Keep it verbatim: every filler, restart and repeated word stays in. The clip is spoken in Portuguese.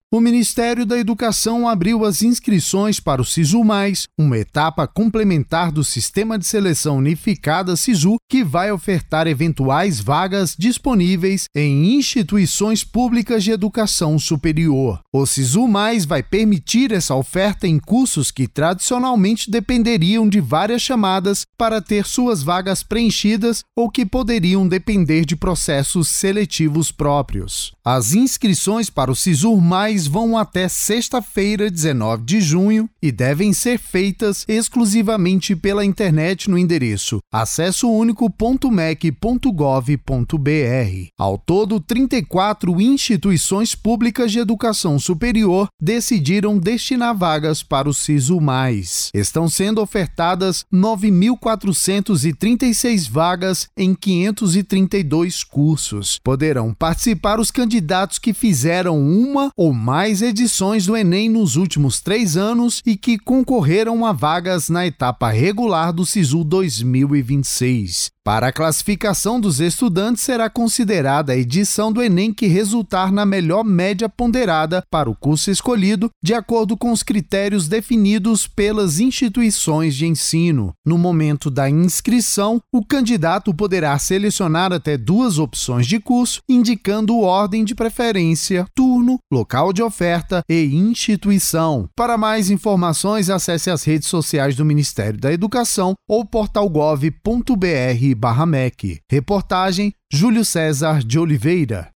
O Ministério da Educação abriu as inscrições para o SISU Mais, uma etapa complementar do Sistema de Seleção Unificada SISU, que vai ofertar eventuais vagas disponíveis em instituições públicas de educação superior. O SISU Mais vai permitir essa oferta em cursos que tradicionalmente dependeriam de várias chamadas para ter suas vagas preenchidas ou que poderiam depender de processos seletivos próprios. As inscrições para o SISU Mais vão até sexta-feira, dezenove de junho, e devem ser feitas exclusivamente pela internet no endereço acesso único ponto mec ponto gov ponto br. Ao todo, trinta e quatro instituições públicas de educação superior decidiram destinar vagas para o SISU Mais. Estão sendo ofertadas nove mil quatrocentas e trinta e seis vagas em quinhentos e trinta e dois cursos. Poderão participar os candidatos que fizeram uma ou mais edições do Enem nos últimos três anos e que concorreram a vagas na etapa regular do SISU dois mil e vinte e seis. Para a classificação dos estudantes, será considerada a edição do Enem que resultar na melhor média ponderada para o curso escolhido, de acordo com os critérios definidos pelas instituições de ensino. No momento da inscrição, o candidato poderá selecionar até duas opções de curso, indicando ordem de preferência, turno, local de oferta e instituição. Para mais informações, acesse as redes sociais do Ministério da Educação ou portal gov ponto br barra mec. Reportagem Júlio César de Oliveira.